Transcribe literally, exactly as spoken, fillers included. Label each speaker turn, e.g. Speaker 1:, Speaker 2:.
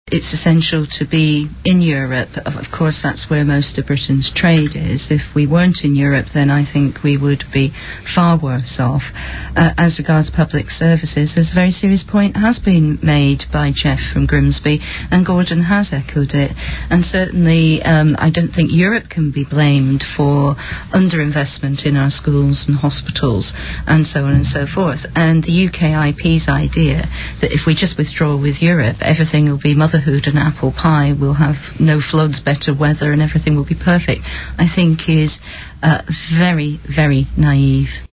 Speaker 1: it's essential to be in Europe. Of, of course, that's where most of Britain's trade is. If we weren't in Europe, then I think we would be far worse off. Uh, as regards public services, there's a very serious point has been made by Jeff from Grimsby, and Gordon has echoed it. And certainly, um, I don't think Europe can be blamed for underinvestment in our schools and hospitals and so on and so forth. And the U K I P's idea that if we just withdraw with Europe, everything will be motherhood and apple pie, we'll have no floods, better weather, and everything will be perfect, I think is uh, very, very naive.